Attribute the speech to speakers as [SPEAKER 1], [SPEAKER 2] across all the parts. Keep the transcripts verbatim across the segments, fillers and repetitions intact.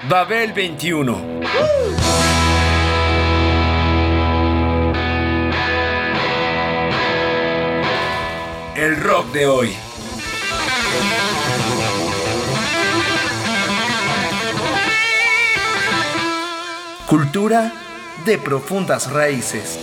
[SPEAKER 1] Babel veintiuno. El rock de hoy. Cultura de profundas raíces.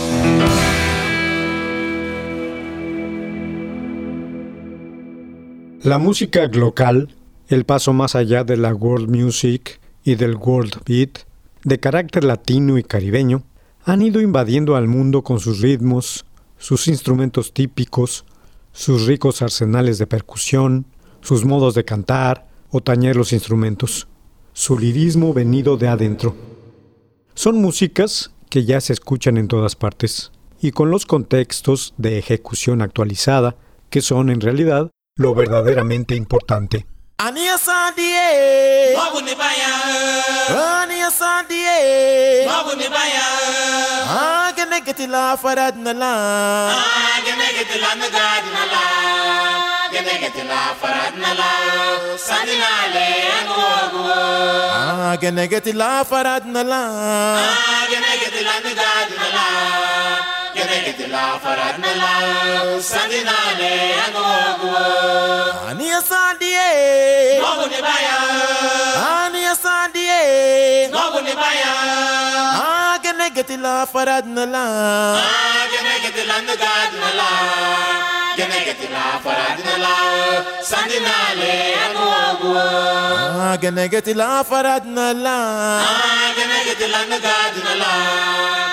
[SPEAKER 2] La música local, el paso más allá de la world music y del world beat, de carácter latino y caribeño, han ido invadiendo al mundo con sus ritmos, sus instrumentos típicos, sus ricos arsenales de percusión, sus modos de cantar o tañer los instrumentos, su lirismo venido de adentro. Son músicas que ya se escuchan en todas partes y con los contextos de ejecución actualizada que son en realidad lo verdaderamente importante.
[SPEAKER 3] Ania Sandie, Mabuni Baya, Ania Sandie, Mabuni Baya, Ah, gonna get it la farad nala, Ah, gonna get it la nagad nala, gonna get it la farad nala, Sandinale angogo, Ah, gonna get it la farad nala, Ah, gonna get it la nagad nala. Get la farad nala, Sandinale angogo. Ania Sandie, Mabuni Baya, Ania Sandie, Mabuni Baya. Ah, gonna get la farad nala, Ah, gonna get la nagad nala, gonna get la farad nala, Sandinale angogo. Ah, gonna get la farad nala, Ah, gonna get la nagad nala.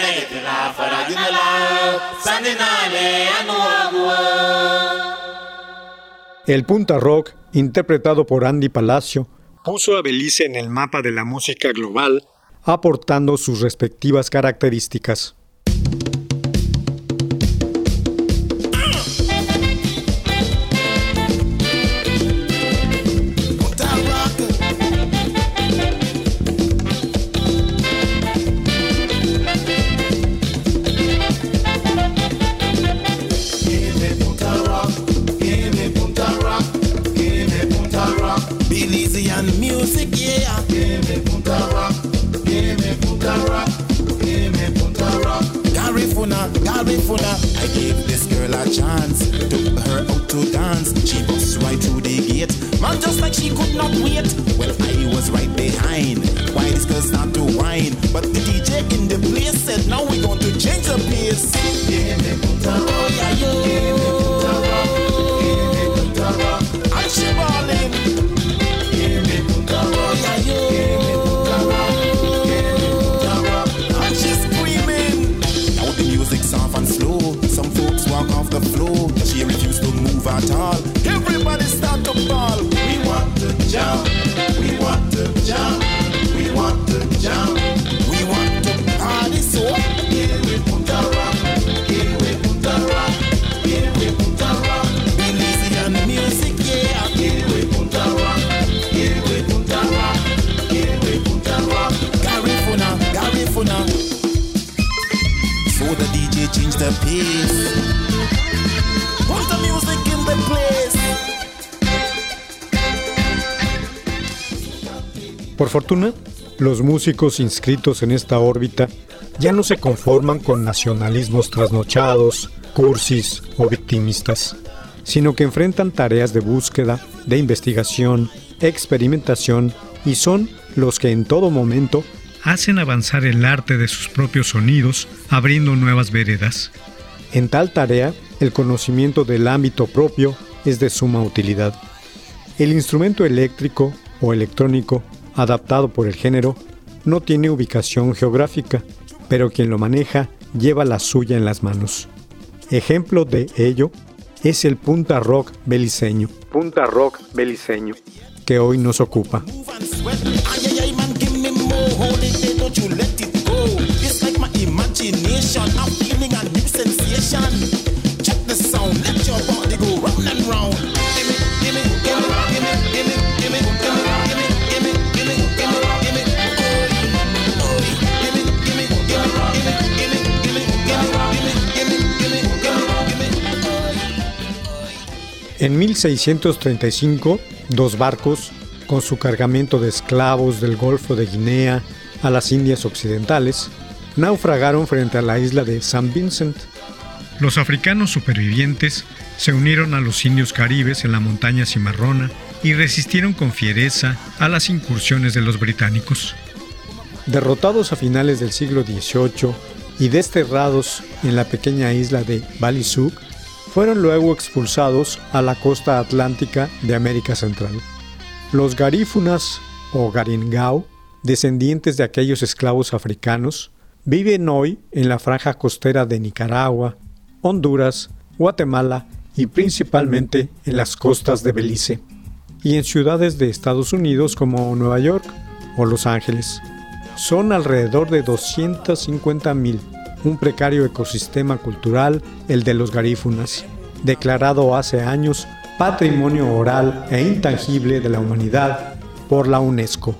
[SPEAKER 2] El punta rock, interpretado por Andy Palacio, puso a Belice en el mapa de la música global, aportando sus respectivas características.
[SPEAKER 3] I gave this girl a chance, took her out to dance. She bust right through the gate, man, just like she could not wait. Well, I was right behind. Why this girl start to whine? But the D J in the place said, now we going to change the pace. Oh yeah, yo. And she ballin'. Oh yeah, yo. And she screaming. Now the music's off and slow. Some folks walk off the floor. She refused to move at all. Everybody start to ball. We want to jump. We want to jump. We want to jump. We want to party so. Here we put a rock. Here we put a rock. Here we put a rock. Belizean music, yeah. Here we put a rock. Here we put a rock. Here we put a rock. Garifuna, Garifuna. So the D J changed the pace. Put the music in the place.
[SPEAKER 2] Por fortuna, los músicos inscritos en esta órbita ya no se conforman con nacionalismos trasnochados, cursis o victimistas, sino que enfrentan tareas de búsqueda, de investigación, experimentación y son los que en todo momento hacen avanzar el arte de sus propios sonidos, abriendo nuevas veredas. En tal tarea, el conocimiento del ámbito propio es de suma utilidad. El instrumento eléctrico o electrónico, adaptado por el género, no tiene ubicación geográfica, pero quien lo maneja lleva la suya en las manos. Ejemplo de ello es el punta rock beliceño, punta rock beliceño, que hoy nos ocupa. En mil seiscientos treinta y cinco, dos barcos, con su cargamento de esclavos del Golfo de Guinea a las Indias Occidentales, naufragaron frente a la isla de San Vincent. Los africanos supervivientes se unieron a los indios caribes en la montaña Cimarrona y resistieron con fiereza a las incursiones de los británicos. Derrotados a finales del siglo dieciocho y desterrados en la pequeña isla de Balisuk, fueron luego expulsados a la costa atlántica de América Central. Los garífunas o garingao, descendientes de aquellos esclavos africanos, viven hoy en la franja costera de Nicaragua, Honduras, Guatemala y principalmente en las costas de Belice, y en ciudades de Estados Unidos como Nueva York o Los Ángeles. Son alrededor de doscientos cincuenta mil, un precario ecosistema cultural, el de los garífunas, declarado hace años Patrimonio Oral e Intangible de la Humanidad por la UNESCO.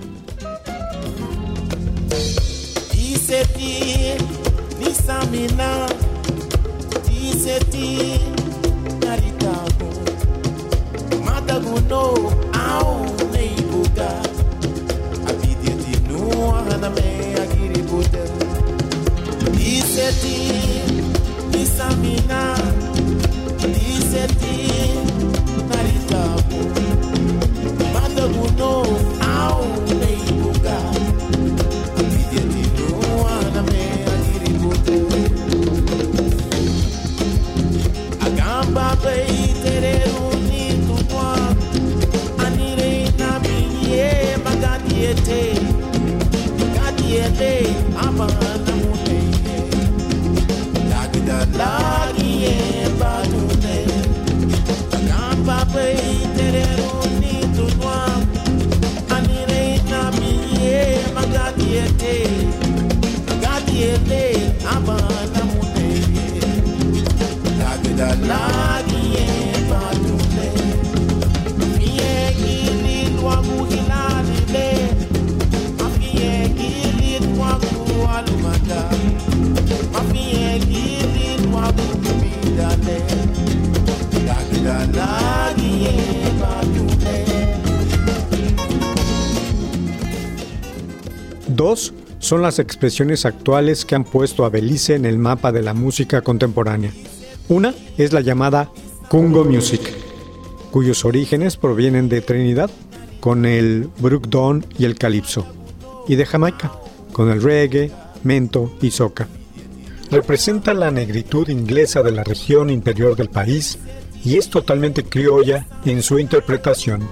[SPEAKER 2] Dos son las expresiones actuales que han puesto a Belice en el mapa de la música contemporánea. Una es la llamada Congo Music, cuyos orígenes provienen de Trinidad, con el Brookdown y el Calipso, y de Jamaica, con el reggae, mento y soca. Representa la negritud inglesa de la región interior del país y es totalmente criolla en su interpretación.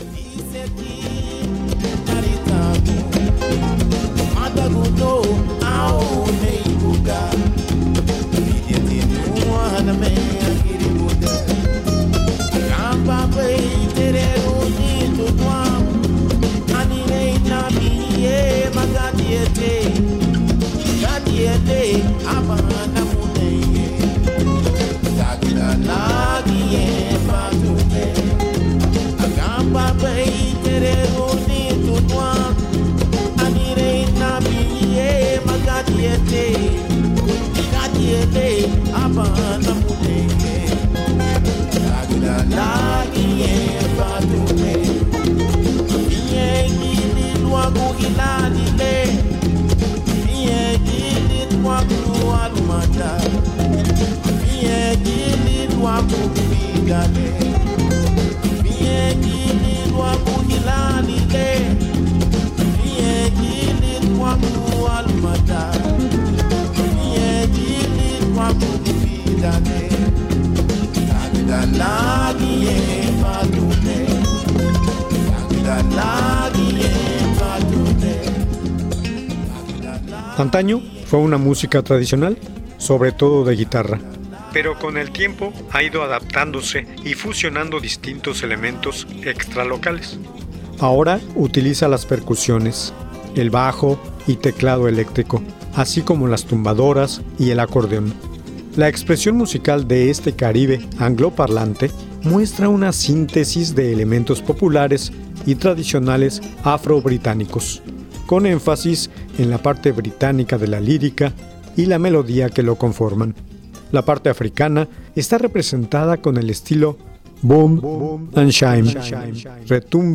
[SPEAKER 2] Antaño fue una música tradicional, sobre todo de guitarra, pero con el tiempo ha ido adaptándose y fusionando distintos elementos extralocales. Ahora utiliza las percusiones, el bajo y teclado eléctrico, así como las tumbadoras y el acordeón. La expresión musical de este Caribe angloparlante muestra una síntesis de elementos populares y tradicionales afro-británicos, con énfasis en la parte británica de la lírica y la melodía que lo conforman. La parte africana está representada con el estilo boom and shine, retumbe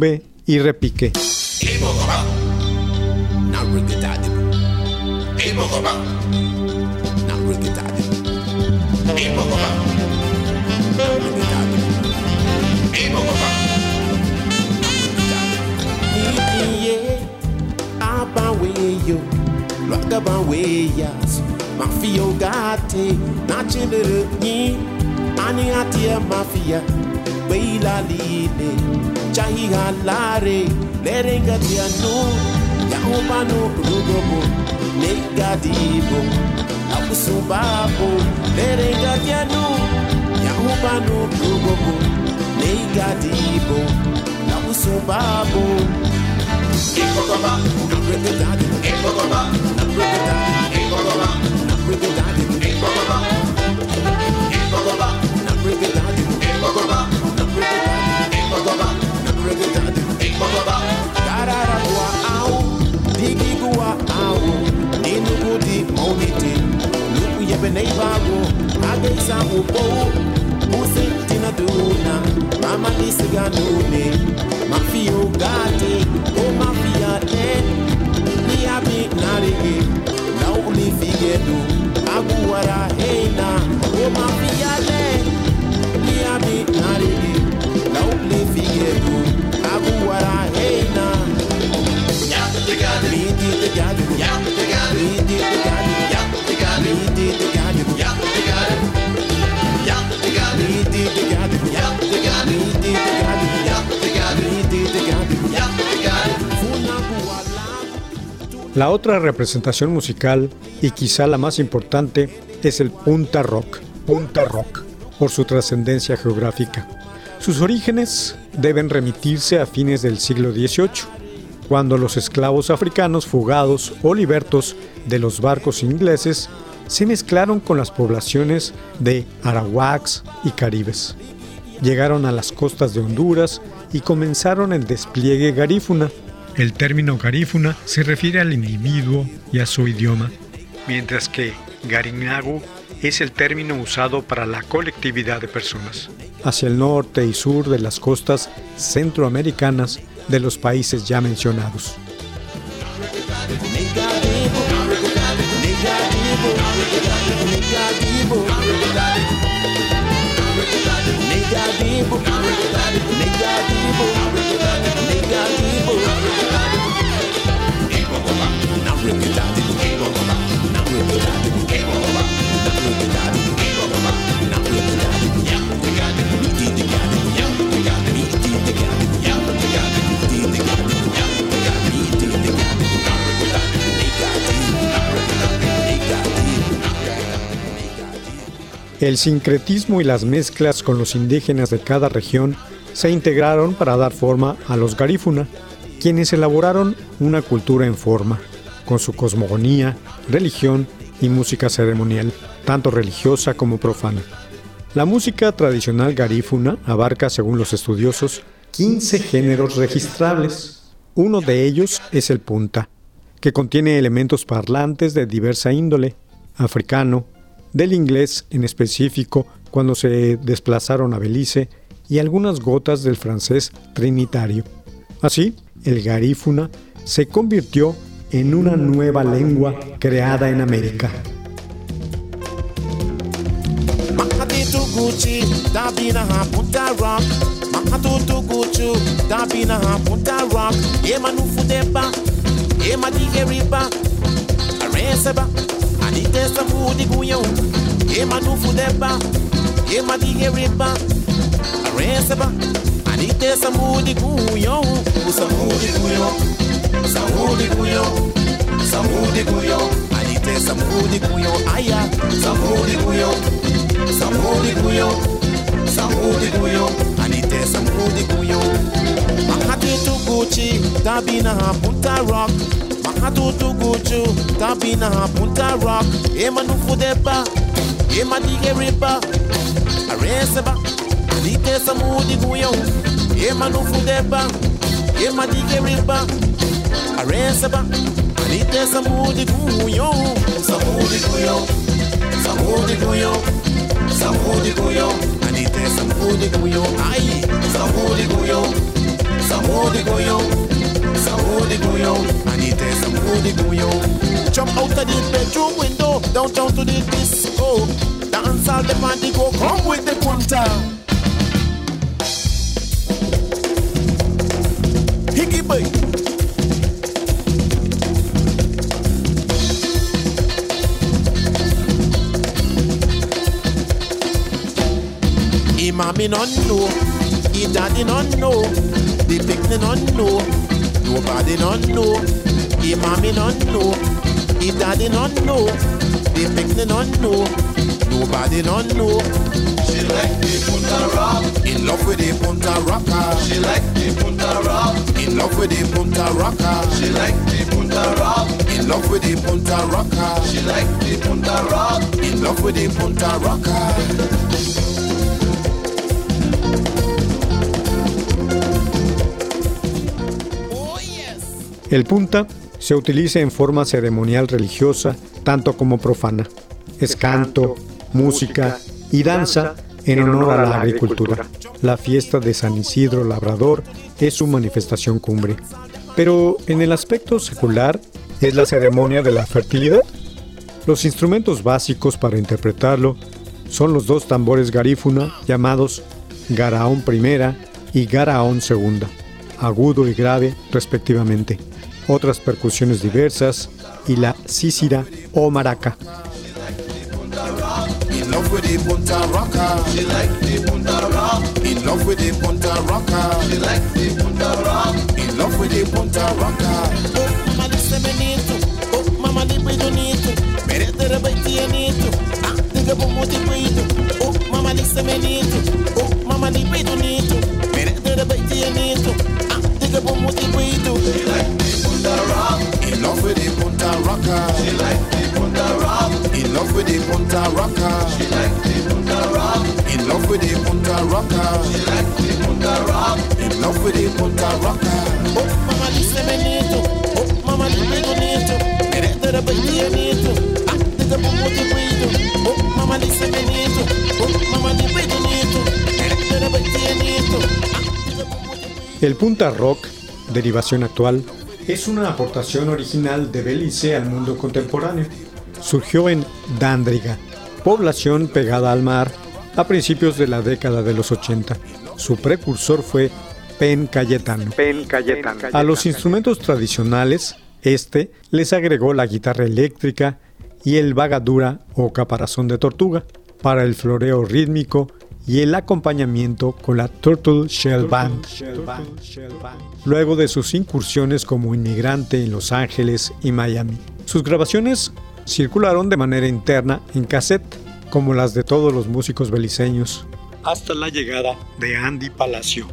[SPEAKER 2] y repique.
[SPEAKER 3] Mafia gate, nachele ni, ani atia mafia, beila lide, chahi halare, lerenga tia no, ya ubano rugobo, negativo, abusubabo, lerenga tia no, ya ubano rugobo, negativo, abusubabo. Ekogaba, regedade, ekogaba, regedade, ekogaba, regedade, ekogaba, ekogaba, regedade, ekogaba, regedade, ekogaba, regedade, ekogaba. Darara gua au, digi gua au, inugu di monite, luku yebene ibago, age isamu bo, use tina duna, mama nisiga nune. Mafia gati, oh mafia eh, ni abi narige, na uli figedu, agu wara heina, oh mafia eh, ni abi narige, na uli figedu, agu wara heina. Yeah, they got it. We did the got it. Yeah, they got it. We did the got it. Yeah, they got it. We did the got it. Yeah, they got it. Yeah, they got it. We did the got it. Yeah, they got it. We did the got it. Yeah, they got it.
[SPEAKER 2] La otra representación musical, y quizá la más importante, es el punta rock, punta rock, por su trascendencia geográfica. Sus orígenes deben remitirse a fines del siglo dieciocho, cuando los esclavos africanos fugados o libertos de los barcos ingleses se mezclaron con las poblaciones de arawaks y caribes. Llegaron a las costas de Honduras y comenzaron el despliegue garífuna. El término garífuna se refiere al individuo y a su idioma, mientras que garinagu es el término usado para la colectividad de personas. Hacia el norte y sur de las costas centroamericanas de los países ya mencionados. El sincretismo y las mezclas con los indígenas de cada región se integraron para dar forma a los garífuna, quienes elaboraron una cultura en forma, con su cosmogonía, religión y música ceremonial, tanto religiosa como profana. La música tradicional garífuna abarca, según los estudiosos, quince géneros registrables. Uno de ellos es el punta, que contiene elementos parlantes de diversa índole, africano, del inglés en específico cuando se desplazaron a Belice y algunas gotas del francés trinitario. Así, el garífuna se convirtió en una nueva lengua creada en América.
[SPEAKER 3] Anite samudi guyo, ema nufu deba, ema dige riba, areseba. Anite samudi guyo, samudi guyo, samudi guyo, samudi guyo. Anite samudi guyo, aya, samudi guyo, samudi guyo, samudi guyo. Anite samudi guyo. Mahati tu Gucci, tabina punta rock. Mahatutu Gucci, tabina punta rock. Ema nufu deba, ema dige riba, areseba. Anite samudi guyo, ema nufu deba, ema dige riba, areseba. Anite samudi guyo, samudi guyo, samudi guyo, samudi guyo. Anite samudi guyo, ay, samudi guyo, samudi guyo. jump out of the bedroom window, downtown to the disco. Dance all the man, they go come with the punta. Hickey boy. He mommy non know, he daddy non know, the picnic non know, nobody non know. He mommy non know, he daddy non know, the picnic non know, nobody non know.
[SPEAKER 4] She like the punta rock,
[SPEAKER 3] in love with the punta rocker.
[SPEAKER 4] she like the punta rock,
[SPEAKER 3] In love with the punta rocker.
[SPEAKER 4] she like the punta rock,
[SPEAKER 3] In love with the punta rocker.
[SPEAKER 4] she like the punta rock.
[SPEAKER 3] In love with the punta rocker.
[SPEAKER 2] El punta se utiliza en forma ceremonial religiosa, tanto como profana. Es canto, música y danza en honor a la agricultura. La fiesta de San Isidro Labrador es su manifestación cumbre. Pero en el aspecto secular, es la ceremonia de la fertilidad. Los instrumentos básicos para interpretarlo son los dos tambores garífuna llamados garaón primera y garaón segunda, agudo y grave respectivamente, otras percusiones diversas y la cícira o maraca.
[SPEAKER 3] In love with the punta rocker.
[SPEAKER 4] She like the punta rock,
[SPEAKER 3] In love with the punta rocker.
[SPEAKER 4] she like the punta rock.
[SPEAKER 3] In love with the punta rocker.
[SPEAKER 5] Oh, mama, listen me need to. Oh, mama, libre do need to. Mere te rebaiti e need to. Ah, diga bom motivo. Oh, mama, listen me need to. Oh, mama, libre do need to. Mere te rebaiti e need to. Ah, diga bom motivo.
[SPEAKER 4] She like the punta rock,
[SPEAKER 3] In love with the punta rocker.
[SPEAKER 4] she like the punta rock,
[SPEAKER 3] In love with the punta rocker.
[SPEAKER 4] she like the punta rock,
[SPEAKER 3] In love with the punta rocker.
[SPEAKER 4] she like the punta rock.
[SPEAKER 3] In love with the punta rocker.
[SPEAKER 5] Oh, mama, listen me need to. Oh, mama, libre do need to. Mere te rebaiti e need to. Ah, diga bom motivo. Oh, mama, listen me need to. Oh, mama, libre do need to. Mere te rebaiti e need to. Ah, diga bom motivo.
[SPEAKER 2] El punta rock, derivación actual, es una aportación original de Belice al mundo contemporáneo. Surgió en Dándriga, población pegada al mar, a principios de la década de los ochenta. Su precursor fue Pen Cayetano. A los instrumentos tradicionales, este les agregó la guitarra eléctrica y el vagadura o caparazón de tortuga para el floreo rítmico y el acompañamiento con la Turtle Shell Band. Luego de sus incursiones como inmigrante en Los Ángeles y Miami, sus grabaciones circularon de manera interna en cassette, como las de todos los músicos beliceños, hasta la llegada de Andy Palacio.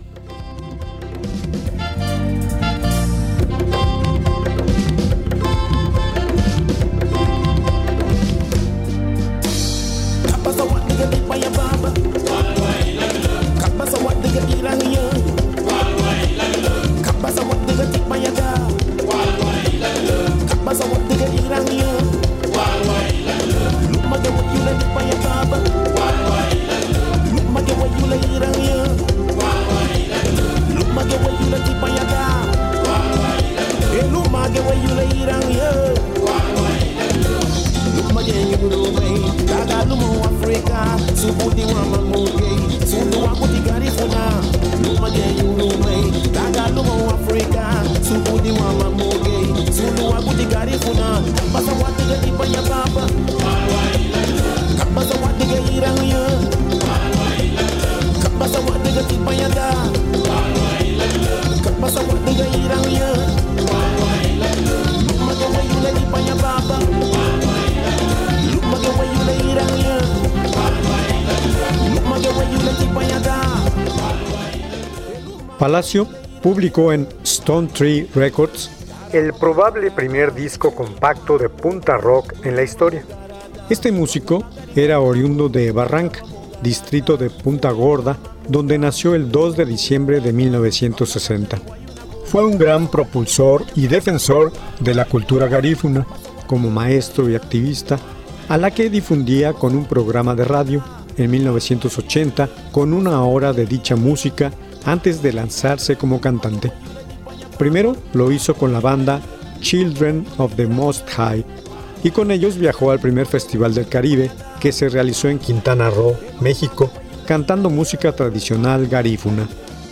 [SPEAKER 2] Palacio publicó en Stone Tree Records el probable primer disco compacto de punta rock en la historia. Este músico era oriundo de Barranca, distrito de Punta Gorda, donde nació el dos de diciembre de mil novecientos sesenta. Fue un gran propulsor y defensor de la cultura garífuna, como maestro y activista, a la que difundía con un programa de radio en mil novecientos ochenta con una hora de dicha música antes de lanzarse como cantante. Primero lo hizo con la banda Children of the Most High, y con ellos viajó al primer Festival del Caribe que se realizó en Quintana Roo, México, cantando música tradicional garífuna.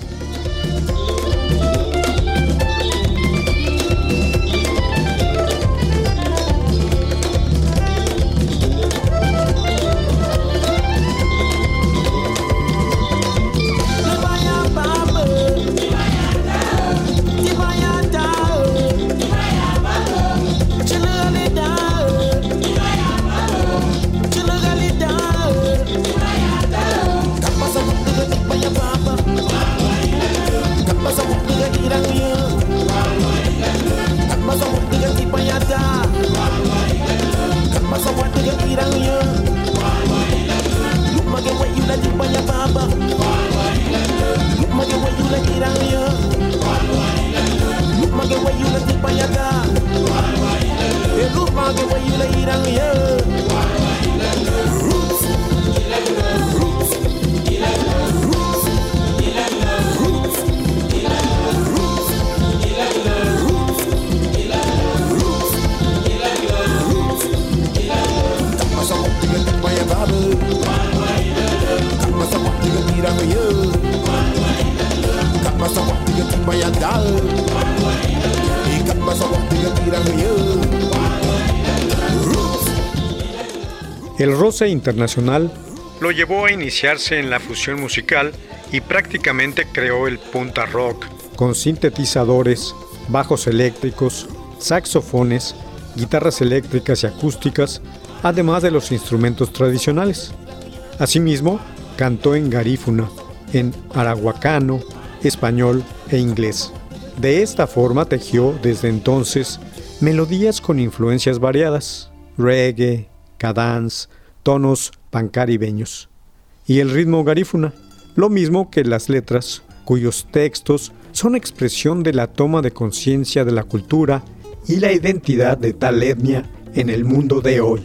[SPEAKER 2] El roce internacional lo llevó a iniciarse en la fusión musical y prácticamente creó el punta rock, con sintetizadores, bajos eléctricos, saxofones, guitarras eléctricas y acústicas, además de los instrumentos tradicionales. Asimismo, cantó en garífuna, en arahuacano, español e inglés. De esta forma tejió desde entonces melodías con influencias variadas, reggae, cadence, tonos pancaribeños y el ritmo garífuna, lo mismo que las letras, cuyos textos son expresión de la toma de conciencia de la cultura y la identidad de tal etnia en el mundo de hoy.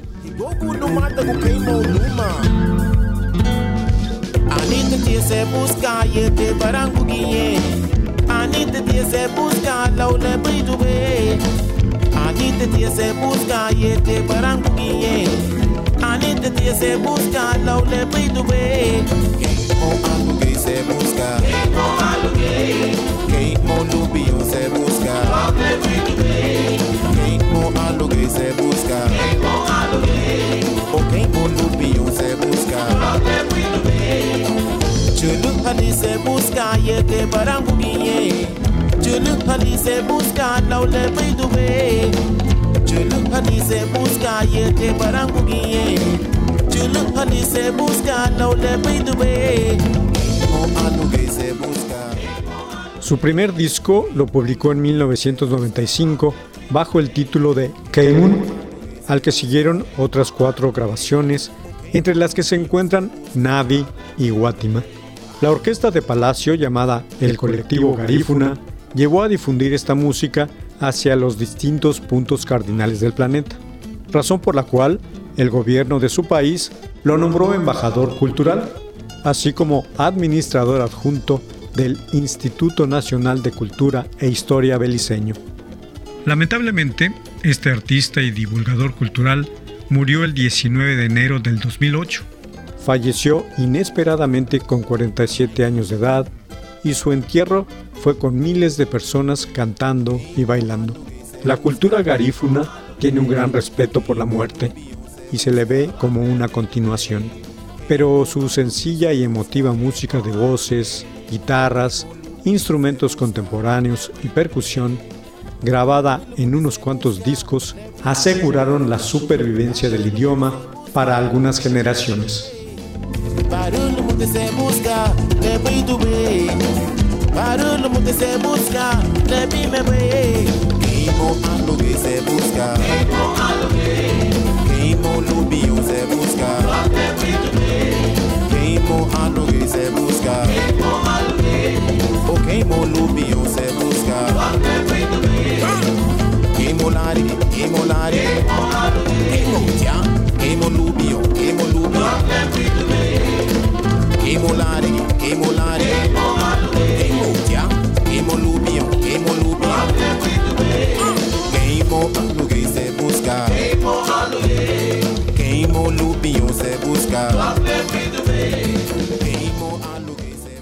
[SPEAKER 5] Anite tie se busca yete baranguye. Anite tie se busca laule pidube. Keimo aluge se busca. Keimo aluge. Keimo lubio se busca. Laule pidube. Keimo aluge se busca. Keimo aluge. O keimo lubio se busca. Laule pidube. Chulu hali se busca yete baranguye. Chulu hali se busca laule pidube. Chulu hali se busca yete baranguye. Chulu hali se busca laule pidube. O aluge se busca.
[SPEAKER 2] Su primer disco lo publicó en mil novecientos noventa y cinco bajo el título de Keimun, al que siguieron otras cuatro grabaciones, entre las que se encuentran Navi y Guatima. La orquesta de Palacio, llamada El Colectivo Garífuna, llevó a difundir esta música hacia los distintos puntos cardinales del planeta, razón por la cual el gobierno de su país lo nombró embajador cultural, así como administrador adjunto del Instituto Nacional de Cultura e Historia Beliceño. Lamentablemente, este artista y divulgador cultural murió el diecinueve de enero del dos mil ocho. Falleció inesperadamente con cuarenta y siete años de edad y su entierro fue con miles de personas cantando y bailando. La cultura garífuna tiene un gran respeto por la muerte y se le ve como una continuación, pero su sencilla y emotiva música de voces, guitarras, instrumentos contemporáneos y percusión, grabada en unos cuantos discos, aseguraron la supervivencia del idioma para algunas generaciones.
[SPEAKER 5] Barulho mundo se busca, le pidube. Barulho mundo se busca, le pime. Keimo aluge se busca. Keimo aluge. Keimo lubio se busca. Le pidube. Keimo aluge se busca. Keimo aluge. O keimo lubio se busca. Le pidube. Keimo lari, keimo lari. Keimo aluge. Keimo ya, keimo lubio, keimo lubio. Le pidube. Keimo lari, keimo lari. Keimo ya, keimo lubio, keimo lubio. Keimo aluge se busca.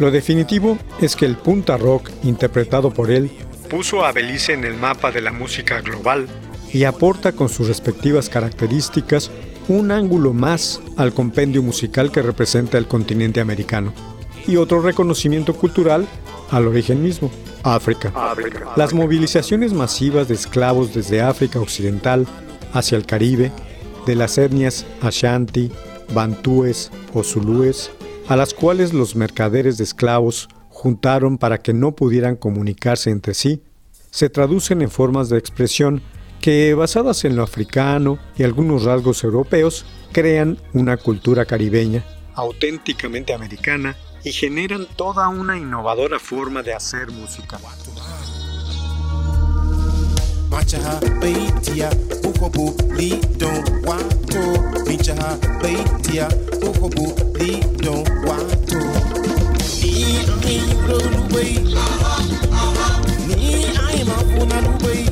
[SPEAKER 2] Lo definitivo es que el punta rock, interpretado por él, puso a Belice en el mapa de la música global y aporta con sus respectivas características un ángulo más al compendio musical que representa el continente americano y otro reconocimiento cultural al origen mismo, África. África. Las movilizaciones masivas de esclavos desde África Occidental hacia el Caribe, de las etnias Ashanti, Bantúes o Zulúes, a las cuales los mercaderes de esclavos juntaron para que no pudieran comunicarse entre sí, se traducen en formas de expresión que, basadas en lo africano y algunos rasgos europeos, crean una cultura caribeña, auténticamente americana, y generan toda una innovadora forma de hacer música.
[SPEAKER 5] Machaha Baitia, Ukobu, Lidon, Wato, Michaha Baitia, Ukobu, Lidon, Wato. Ni ai Roluway, Ni ai Mafuna Luway,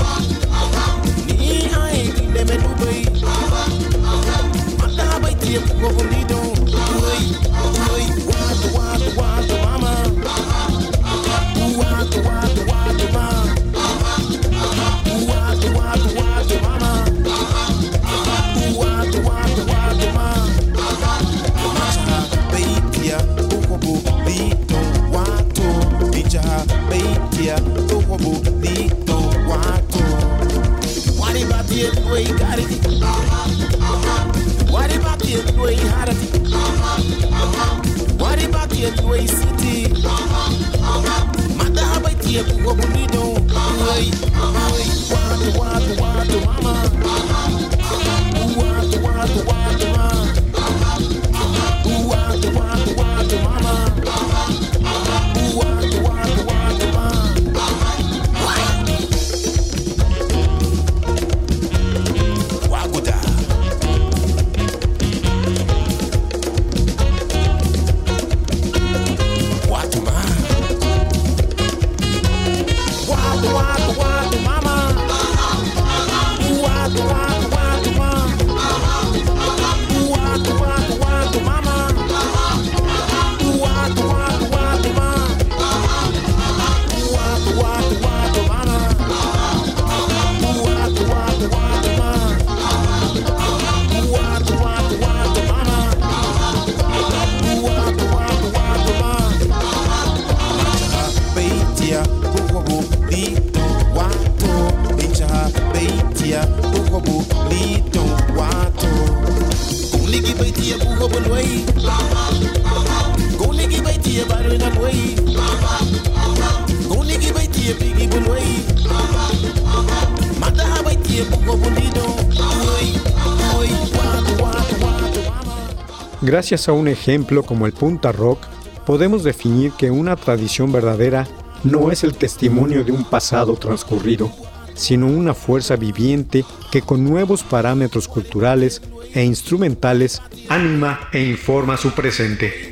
[SPEAKER 5] Ni ai Leme Luway, Mata Baitia, Ukobu, Lidon, Uway, Uway, Wato, Wato, Wato, Mama, Wato, Wato, Wato, Mama.
[SPEAKER 2] Gracias a un ejemplo como el punta rock, podemos definir que una tradición verdadera no es el testimonio de un pasado transcurrido, sino una fuerza viviente que con nuevos parámetros culturales e instrumentales anima e informa su presente.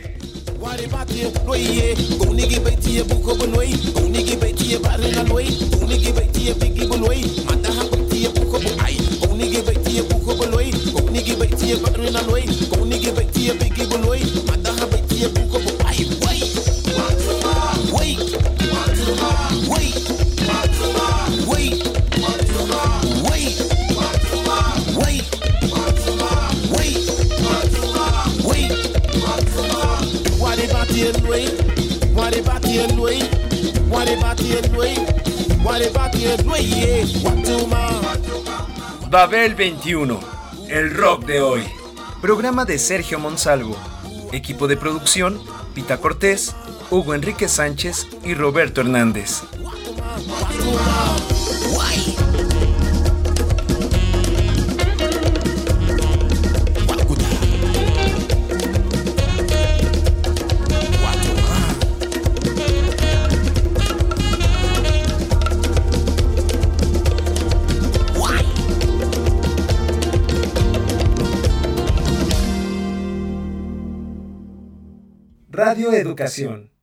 [SPEAKER 1] Babel veintiuno, el rock de hoy. Programa de Sergio Monsalvo. Equipo de producción, Pita Cortés, Hugo Enrique Sánchez y Roberto Hernández. Radio Educación.